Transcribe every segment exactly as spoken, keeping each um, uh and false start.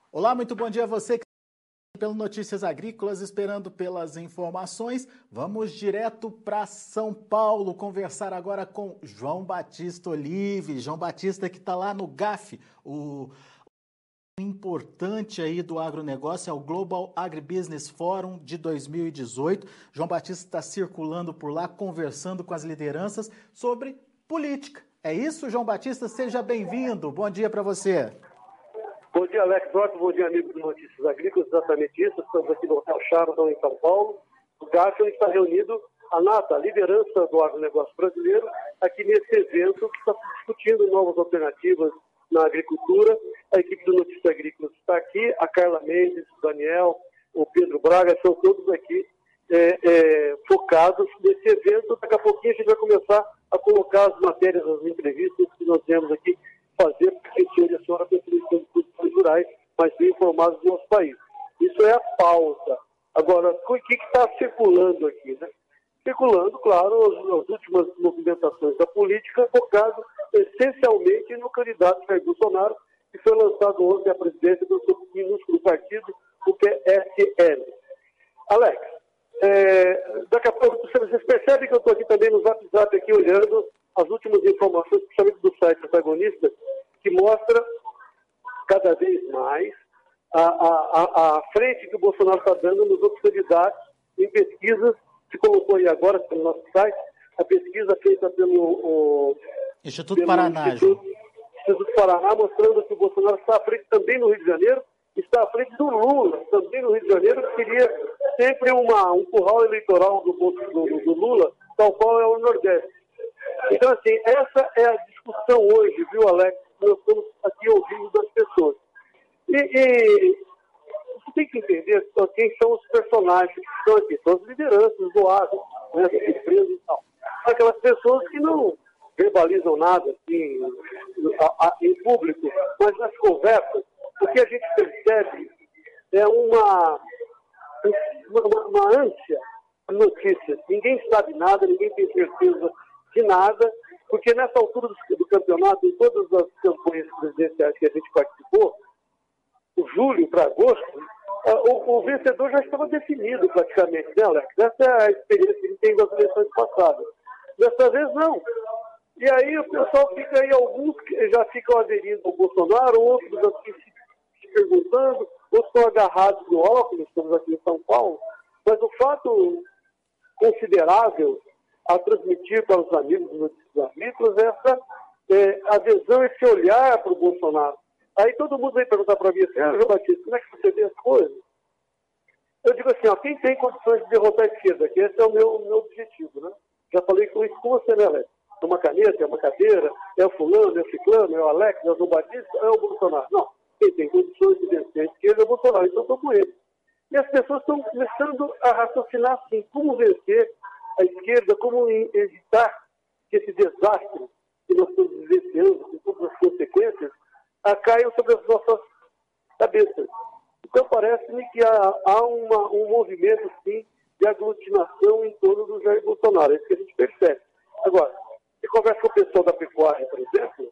Olá, muito bom dia a você que está pelo Notícias Agrícolas, esperando pelas informações. Vamos direto para São Paulo, conversar agora com João Batista Olive. João Batista que está lá no G A F, o importante aí do agronegócio, é o Global Agribusiness Forum de dois mil e dezoito. João Batista está circulando por lá, conversando com as lideranças sobre política. É isso, João Batista? Seja bem-vindo. Bom dia para você. Bom dia, Alex Horto. Bom dia, amigos do Notícias Agrícolas. Exatamente isso. Estamos aqui no Hotel Sheraton, em São Paulo. O G A F, onde está reunido a NATA, a liderança do agronegócio brasileiro, aqui nesse evento que está discutindo novas alternativas na agricultura. A equipe do Notícias Agrícolas está aqui, a Carla Mendes, o Daniel, o Pedro Braga, são todos aqui é, é, focados nesse evento. Daqui a pouquinho a gente vai começar a colocar as matérias, as entrevistas que nós temos aqui, fazer porque a gente direciona para a produção de produções rurais mais bem informados do nosso país. Isso é a pauta. Agora, o que está circulando aqui, né? Circulando, claro, as, as últimas movimentações da política, focado essencialmente no candidato Jair Bolsonaro, que foi lançado ontem à presidência do seu minúsculo partido, o P S L. Alex, é, daqui a pouco vocês percebem que eu estou aqui também no Zap Zap, aqui olhando as últimas informações, principalmente do site Protagonista, que mostra cada vez mais a, a, a, a frente que o Bolsonaro está dando nos outros candidatos em pesquisas. Se colocou aí agora no nosso site a pesquisa feita pelo o, Instituto pelo Paraná, Instituto, Instituto Paraná, mostrando que o Bolsonaro está à frente também no Rio de Janeiro, está à frente do Lula, também no Rio de Janeiro, que seria sempre uma, um curral eleitoral do, do, do, do Lula, tal qual é o Nordeste. Então, assim, essa é a discussão hoje, viu, Alex? Nós estamos aqui ouvindo das pessoas. E, e você tem que entender quem são os personagens que estão aqui. São as lideranças do agro, né, as empresas e tal. Aquelas pessoas que não verbalizam nada assim, a, a, em público, mas nas conversas, o que a gente percebe é uma, uma, uma ânsia de notícias. Ninguém sabe nada, ninguém tem certeza de nada, porque nessa altura do, do campeonato, em todas as campanhas presidenciais que a gente participou, o julho para agosto, o, o vencedor já estava definido praticamente, né, Alex? Essa é a experiência que a gente tem das eleições passadas. Dessa vez, não. E aí o pessoal fica aí, alguns que já ficam aderindo ao Bolsonaro, outros assim se, se perguntando, outros estão agarrados no óculos, estamos aqui em São Paulo, mas o fato considerável a transmitir para os amigos dos Notícias Agrícolas essa é, adesão, esse olhar para o Bolsonaro. Aí todo mundo vem perguntar para mim assim, ah, João Batista, como é que você vê as coisas? Eu digo assim, ó, quem tem condições de derrotar a esquerda, que esse é o meu, meu objetivo, né? Já falei com isso com você, né, Alex? É uma caneta, é uma cadeira, é o fulano, é o ciclano, é o Alex, é o João Batista, é o Bolsonaro. Não, quem tem condições de vencer a esquerda é o Bolsonaro, então eu estou com ele. E as pessoas estão começando a raciocinar assim, como vencer a esquerda, como evitar que esse desastre que nós estamos vivenciando, com todas as consequências, caiam sobre as nossas cabeças. Então parece-me que há, há uma, um movimento, sim, de aglutinação em torno do Jair Bolsonaro. É isso que a gente percebe. Agora, se conversa com o pessoal da pecuária, por exemplo,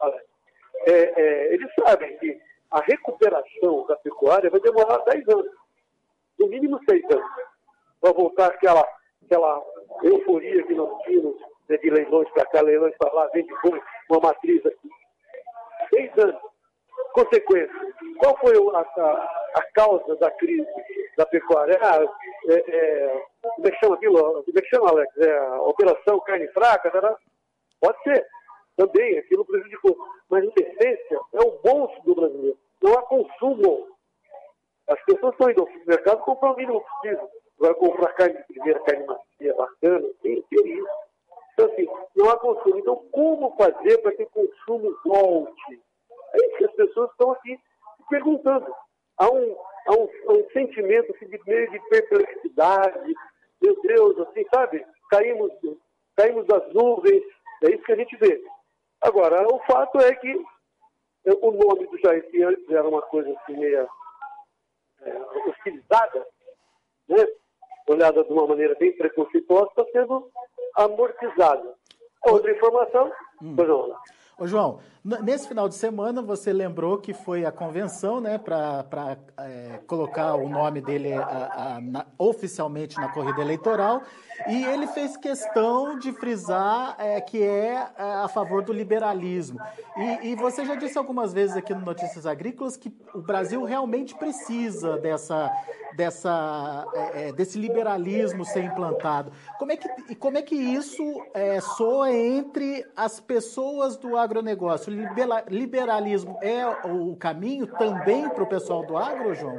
é, é, eles sabem que a recuperação da pecuária vai demorar dez anos, no mínimo seis anos, para voltar àquela, aquela euforia que nós tínhamos, né, de leilões para cá, leilões para lá, vende boi, uma matriz aqui. Seis anos. Consequência. Qual foi a, a, a causa da crise da pecuária? Ah, é, é, como é que chama aquilo? Como é que chama, Alex? É a operação carne fraca? Tá? Pode ser. Também, aquilo prejudicou. Mas, em essência, é o bolso do brasileiro. Não há consumo. As pessoas estão indo ao supermercado comprar o mínimo possível. Vai comprar carne de primeira, carne macia, bacana, tem, tem isso. Então, assim, não há consumo. Então, como fazer para que o consumo volte? É isso que as pessoas estão aqui se perguntando. Há um, há um, há um sentimento assim, de meio de perplexidade. Meu Deus, assim, sabe? Caímos, caímos das nuvens. É isso que a gente vê. Agora, o fato é que o nome do Jair, que antes era uma coisa assim, meio é, hostilizada, né? Olhada de uma maneira bem preconceituosa, está sendo amortizada. Outra informação? Hum. Pois não, Ô, João, nesse final de semana você lembrou que foi a convenção, né, para é, colocar o nome dele a, a, na, oficialmente na corrida eleitoral, e ele fez questão de frisar é, que é a favor do liberalismo. E, e você já disse algumas vezes aqui no Notícias Agrícolas que o Brasil realmente precisa dessa, dessa, é, desse liberalismo ser implantado. Como é que, como é que isso é, soa entre as pessoas do agronegócio? O liberalismo é o caminho também para o pessoal do agro, João?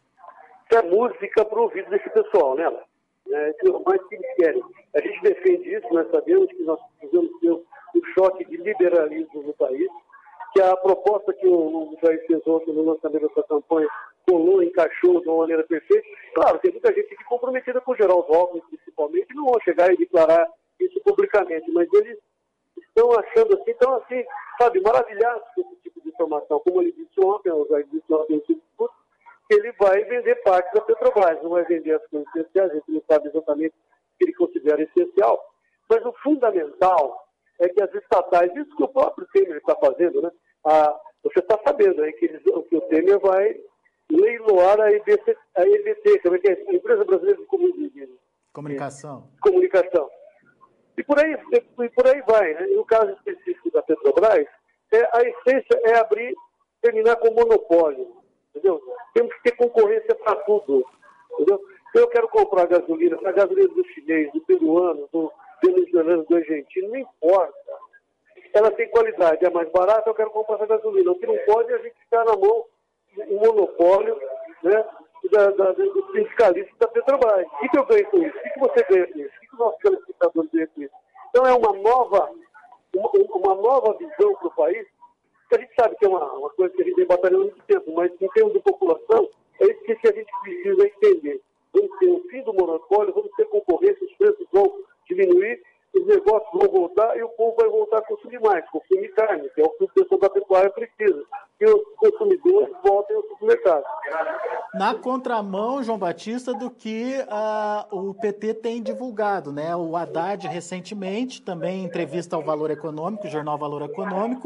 É música para o ouvido desse pessoal, né? É, mais que eles querem. A gente defende isso, nós sabemos que nós precisamos ter um choque de liberalismo no país, que a proposta que o Jair fez ontem no lançamento dessa campanha colou, encaixou de uma maneira perfeita. Claro, tem muita gente aqui comprometida com o Geraldo Alckmin, principalmente, que não vão chegar e declarar isso publicamente, mas eles estão achando assim, estão assim, sabe, maravilhados com esse tipo de informação. Como ele disse ontem, o Jair disse ontem, que ele vai vender parte da Petrobras, não vai vender as coisas essenciais, a gente não sabe exatamente o que ele considera essencial, mas o fundamental é que as estatais, isso que o próprio Temer está fazendo, né? Ah, você está sabendo aí que, eles, que o Temer vai leiloar a E B C, a E B T, que é a Empresa Brasileira de Comunicação. Comunicação. E por aí, e por aí vai, né? E no caso específico da Petrobras, é, a essência é abrir, terminar com monopólio, entendeu? Temos que ter concorrência para tudo, entendeu? Eu quero comprar gasolina, a gasolina do chinês, do peruano, do venezuelano, do argentino, não importa. Ela tem qualidade, é mais barata, eu quero comprar essa gasolina. O que não pode é a gente ficar na mão um monopólio, né, da, da, dos sindicalistas da Petrobras. O que, que eu ganho com isso? O que, que você ganha com isso? O que, que os nossos telespectadores ganham com isso? Então é uma nova, uma, uma nova visão para o país, que a gente sabe que é uma, uma coisa que a gente vem batalhando há muito tempo, mas em termos de população, é isso que a gente precisa entender. Vamos ter o fim do monopólio, vamos ter concorrência, os preços vão diminuir, os negócios vão voltar e o povo vai voltar a consumir mais, consumir carne, que é o que o pessoal da pecuária precisa, que os consumidores voltem ao supermercado. Na contramão, João Batista, do que uh, o P T tem divulgado, né? O Haddad, recentemente, também em entrevista ao Valor Econômico, o jornal Valor Econômico,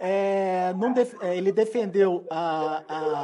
é, não def ele defendeu a,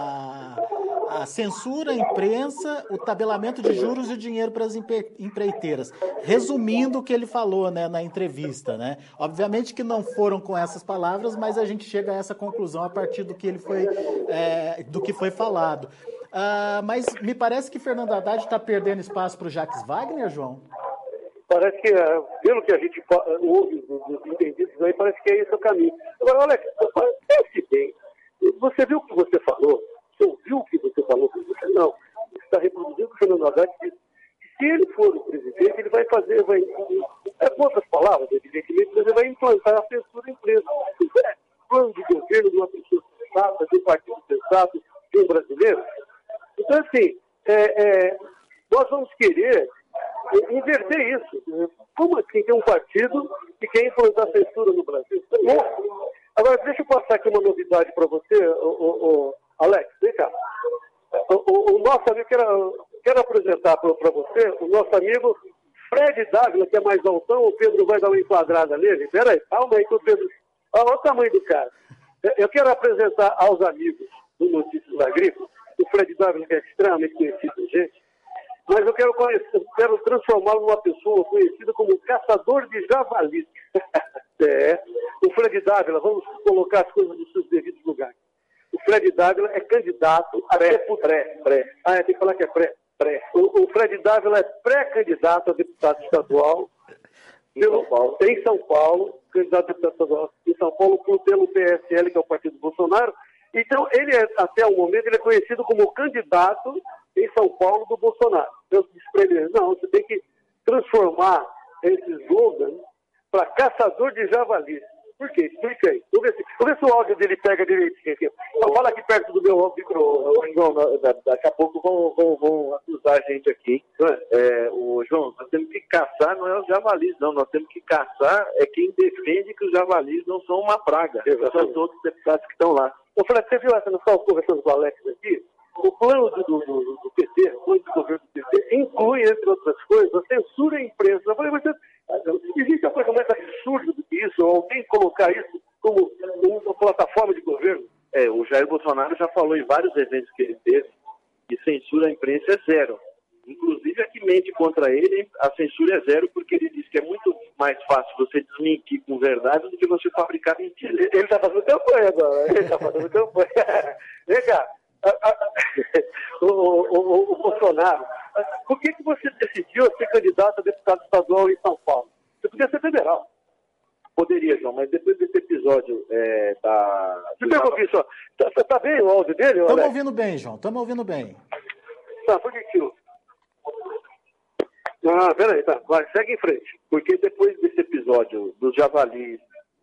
a, a censura à imprensa, o tabelamento de juros e o dinheiro para as empreiteiras. Resumindo o que ele falou, né, na entrevista, né? Obviamente que não foram com essas palavras, mas a gente chega a essa conclusão a partir do que ele foi, é, do que foi falado. Uh, mas me parece que Fernando Haddad está perdendo espaço para o Jacques Wagner, João? Parece que, pelo que a gente ouve dos entendidos aí, parece que é esse o caminho. Agora, olha, pense bem. Você viu o que você falou? Você ouviu o que você falou? Você não. Você está reproduzindo o que o Fernando Haddad disse. Se ele for o presidente, ele vai fazer, vai, é, com outras palavras, evidentemente, mas ele vai implantar a censura em empresa. É plano de governo de uma pessoa sensata, de um partido sensato, de um brasileiro. Então, assim, é, é, nós vamos querer inverter isso. Como assim tem um partido que quer implantar censura no Brasil? Isso é louco. Agora, deixa eu passar aqui uma novidade para você, o, o, o Alex, vem cá. O, o, o nosso amigo, quero, quero apresentar para você o nosso amigo Fred Dávila, que é mais altão. O Pedro vai dar uma enquadrada nele. Espera aí, calma aí que o Pedro... Olha o tamanho do cara. Eu quero apresentar aos amigos do Notícias Agrícolas o Fred Dávila, que é extremamente conhecido, gente, mas eu quero, conhecer, quero transformá-lo numa pessoa conhecida como caçador de javalis. É, o Fred Dávila, vamos colocar as coisas nos seus devidos lugares. O Fred Dávila é candidato a pré, pré, pré. Ah, é, tem que falar que é pré, pré. O, o Fred Dávila é pré-candidato a deputado estadual pelo, São Paulo. em São Paulo, candidato a deputado estadual em São Paulo pelo P S L, que é o partido do Bolsonaro. Então, ele é, até o momento, ele é conhecido como candidato em São Paulo do Bolsonaro. Eu disse para ele, não, você tem que transformar esse slogan para caçador de javalis. Por quê? Explica aí. Vamos ver se, vamos ver se o áudio dele pega direitinho aqui. Só fala aqui perto do meu micro. João, daqui a pouco vão, vão, vão acusar a gente aqui. É, o João, nós temos que caçar, não é os javalis, não. Nós temos que caçar é quem defende que os javalis não são uma praga. São todos os deputados que estão lá. Eu falei, você viu essa, nós estávamos conversando com o Alex aqui, o plano do, do, do, do P T, o plano do governo do P T, inclui, entre outras coisas, a censura à imprensa. Eu falei, mas existe uma coisa mais absurda do que isso, ou alguém colocar isso como plataforma de governo? É, o Jair Bolsonaro já falou em vários eventos que ele teve que censura à imprensa é zero. Inclusive, a que mente contra ele, a censura é zero, porque ele diz que é muito mais fácil você desmentir com verdade do que você fabricar mentiras. Ele está fazendo campanha agora, ele está fazendo campanha. Vem cá, a, a, o, o, o, o Bolsonaro, por que, que você decidiu ser candidato a deputado estadual em São Paulo? Você podia ser federal. Poderia, João, mas depois desse episódio é, da... Você pegou aqui só, tá, tá bem o áudio dele? Estamos ouvindo bem, João, estamos ouvindo bem. Tá, por que que eu... Ah, peraí, tá, vai, segue em frente. Porque depois desse episódio dos javalis,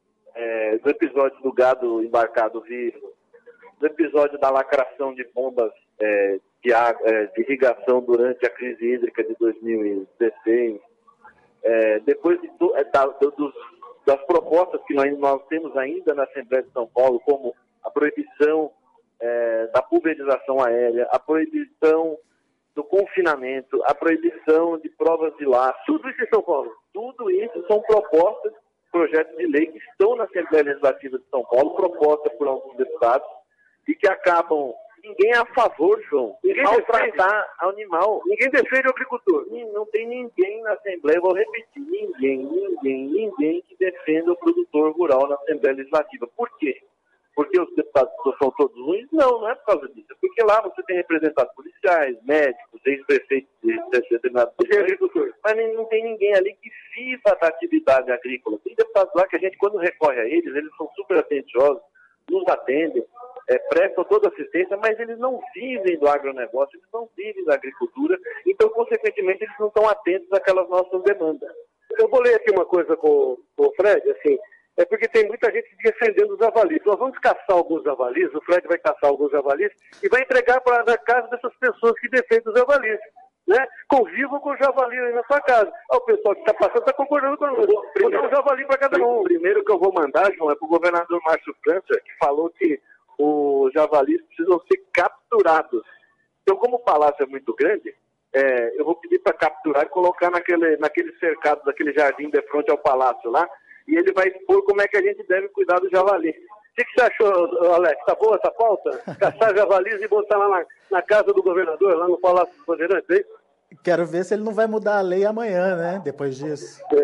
é, do episódio do gado embarcado vivo, do episódio da lacração de bombas é, de, é, de irrigação durante a crise hídrica de dois mil e dezesseis, é, depois de, do, é, da, do, dos, das propostas que nós, nós temos ainda na Assembleia de São Paulo, como a proibição é, da pulverização aérea, a proibição do confinamento, a proibição de provas de laço, tudo isso em São Paulo. Tudo isso são propostas, projetos de lei que estão na Assembleia Legislativa de São Paulo, propostas por alguns deputados, e que acabam... Ninguém é a favor, João. Ninguém maltratar animal. Ninguém defende o agricultor. Não tem ninguém na Assembleia, vou repetir, ninguém, ninguém, ninguém que defenda o produtor rural na Assembleia Legislativa. Por quê? Porque os deputados são todos ruins? Não, não é por causa disso. É porque lá você tem representantes policiais, médicos, ex-prefeitos de determinados agricultores. Mas não tem ninguém ali que viva da atividade agrícola. Tem deputados lá que a gente, quando recorre a eles, eles são super atenciosos, nos atendem, é, prestam toda assistência, mas eles não vivem do agronegócio, eles não vivem da agricultura, então, consequentemente, eles não estão atentos àquelas nossas demandas. Eu vou ler aqui uma coisa com, com o Fred, assim, é porque tem muita gente defendendo os javalis. Nós vamos caçar alguns javalis, o Fred vai caçar alguns javalis e vai entregar para na casa dessas pessoas que defendem os javalis. Né? Convivam com o javali aí na sua casa. Ah, o pessoal que está passando está concordando com nós. Vou dar um javali para cada um. O primeiro que eu vou mandar, João, é para o governador Márcio França, que falou que os javalis precisam ser capturados. Então, como o palácio é muito grande, é, eu vou pedir para capturar e colocar naquele, naquele cercado, daquele jardim de frente ao palácio lá, e ele vai expor como é que a gente deve cuidar do javali. O que, que você achou, Alex? Tá boa essa pauta? Caçar javalis e botar lá na, na casa do governador, lá no Palácio dos Bandeirantes, hein? Quero ver se ele não vai mudar a lei amanhã, né? Depois disso. É.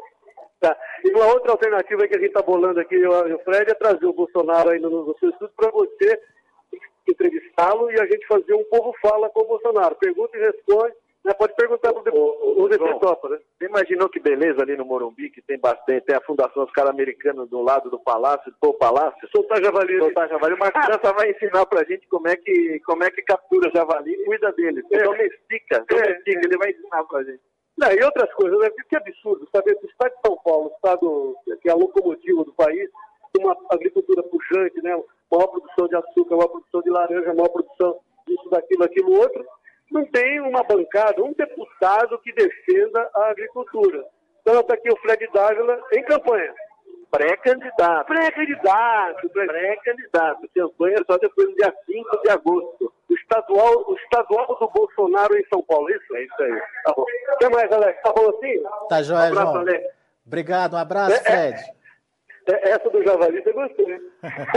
Tá. E uma outra alternativa que a gente está bolando aqui, eu e o Fred, é trazer o Bolsonaro aí no, no seu estudo para você entrevistá-lo e a gente fazer um povo fala com o Bolsonaro. Pergunta e responde. Né? Pode perguntar para o, o deputado Topa, né? Você imaginou que beleza ali no Morumbi, que tem bastante, tem a Fundação Oscar Americana do lado do palácio, do palácio, soltar javali. Soltar javali. Uma criança vai ensinar pra gente como é que, como é que captura javali e cuida dele. É. Domestica, domestica, ele vai ensinar pra gente. Não, e outras coisas, né? Que absurdo, sabe? O estado de São Paulo, o estado que é a locomotiva do país, tem uma agricultura pujante, né? Maior produção de açúcar, maior produção de laranja, maior produção disso, daquilo, aquilo, outro. Não tem uma bancada, um deputado que defenda a agricultura. Então está aqui o Fred Dávila em campanha. Pré-candidato. Pré-candidato. Pré-candidato. Campanha só depois do dia cinco de agosto. O estadual, o estadual do Bolsonaro em São Paulo, é isso? É isso aí. Tá bom. O que mais, Alex? Tá bom assim? Tá joia, um abraço, João. Alex. Obrigado, um abraço, É, Fred. É, é, essa do javali você gostou, né?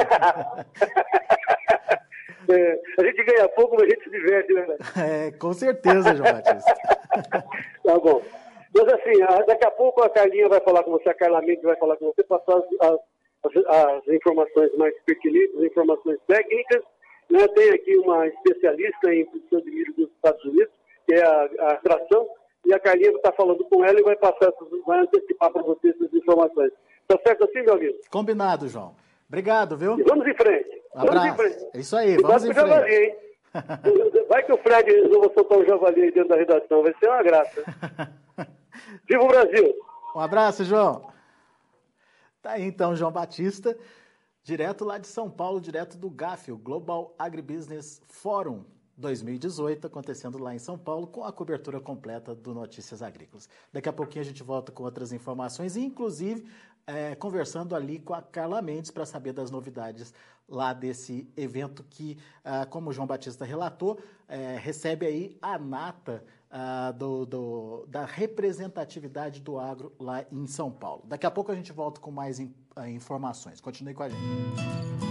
É, a gente ganha pouco, mas a gente se diverte, né? É, com certeza, João Batista. Tá bom. Mas assim, daqui a pouco a Carlinha vai falar com você, a Carla Mendes vai falar com você, passar as, as, as informações mais pertinentes, as informações técnicas. Né? Tem aqui uma especialista em produção de milho dos Estados Unidos, que é a, a atração, e a Carlinha está falando com ela e vai passar, vai antecipar para você essas informações. Tá certo assim, meu amigo? Combinado, João. Obrigado, viu? E vamos em frente. Um vamos abraço. em frente. É isso aí, Cuidado vamos em com o javali, frente. hein? Vai que o Fred resolva soltar um javali aí dentro da redação, vai ser uma graça. Viva o Brasil! Um abraço, João. Tá aí então, João Batista, direto lá de São Paulo, direto do G A F, o Global Agribusiness Forum dois mil e dezoito, acontecendo lá em São Paulo, com a cobertura completa do Notícias Agrícolas. Daqui a pouquinho a gente volta com outras informações, inclusive é, conversando ali com a Carla Mendes para saber das novidades lá desse evento que, ah, como o João Batista relatou, é, recebe aí a nata uh, do, do, da representatividade do agro lá em São Paulo. Daqui a pouco a gente volta com mais in, uh, informações. Continue com a gente.